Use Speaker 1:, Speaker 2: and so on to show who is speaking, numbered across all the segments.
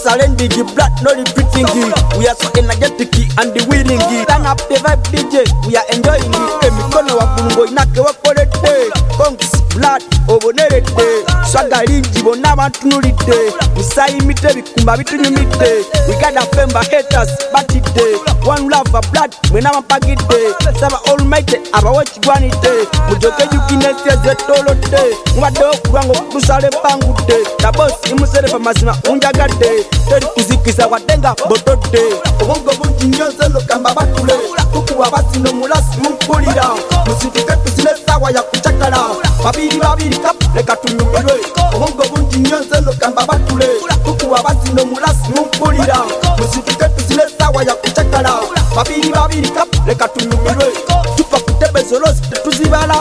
Speaker 1: surrendering, blood no retreating. We are so energetic and willing. Turn up the vibe DJ, we are enjoying it. Emikono wa bungo inake wakolete. Kongs blood obonerete. Swaga lingi bona bantunulite. Musayimite bikumba bitunyumite. We gotta femba haters batide. One love for blood mwena mapagide. Saba almighty abawachigwanite. Mujoke yukinese zetolote. Mwado kurango kusale pangude. The boss imusere fa mazima unjagade. Teri kuzikisa watenga botode. Obongo bungi nyonse lokamba batule. Kuku wabasi no mulasi mumpulira. Musitike tuzile sawa ya kuchakala. Babiri kap leka tunyumirwe. Obongo bungi nyonse lokamba batule. Kuku wabasi no mulasi mumpulira. Musitike tuzile sawa ya kuchakala. Babiri kap leka tunyumirwe. Tupa kutebe zolos tuzibala.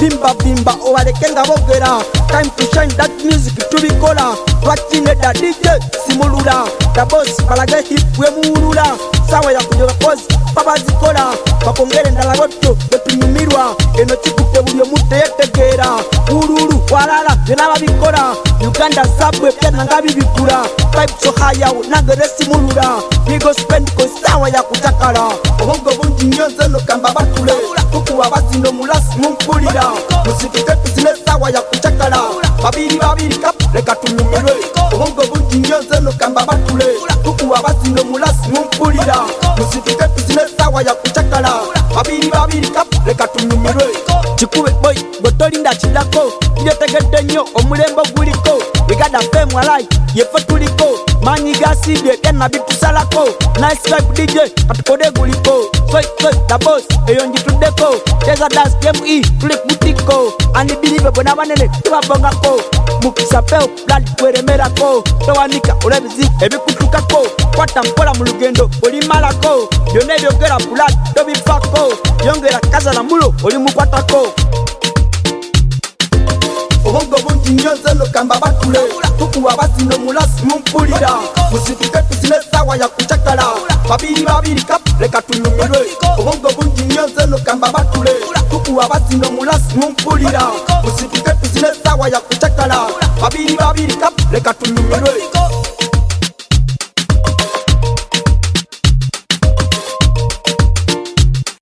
Speaker 1: Bimba owalekenga bogera. Time to shine that music tubikola. Twachine da DJ simulula. The boss balage hip we muulula. Sawa ya kujoga kozi babazikola. Bakongere ndalagoto betunyumirwa. Eno chikute buli omuntu yetegera. Ululu walala byona babikola. Uganda sabwe byana ngabibikula. Vibe so high nagere simulula. Bigo spend ko sawa ya kutakala. Obongo bungi nyonse lokamba batule. Kuku wabasi no mulasi mumpulira. Musitike tuzile sawa ya kuchakala. Babiri kap leka tunyumirwe. Obongo bungi nyonse lokamba batule. Kuku wabasi no mulasi mumpulira. Musitike tuzile sawa ya kuchakala. Babiri kap leka tunyumirwe. Chikube boy gotolinda chidako. Nyetegede nyo omulembo guliko. We gotta fame walai yefe tuliko. Manyi gaside kena bitusalako. Nice vibe DJ katukode guliko. Soy the boss eyo njitudeko. Teza dance game tulip butiko. Ani believe bona banene tubabongako. Mukisa peo blood kweremerako. Towanika olebizi ebikutukako. Kwata mpola mu lugendo oli malako. Byonna byogera blood tobifako. Yongera kaza na mulo oli mukwatako. Obongo bungi nyonse lokamba batule. Kuku wabasi no mulasi mumpulira. Musitike tuzile sawa ya kuchakala. Babiri kap leka tunyumirwe. Obongo bungi nyonse lokamba batule. Kuku wabasi no mulasi mumpulira. Musitike tuzile sawa ya kuchakala. Babiri kap leka tunyumirwe.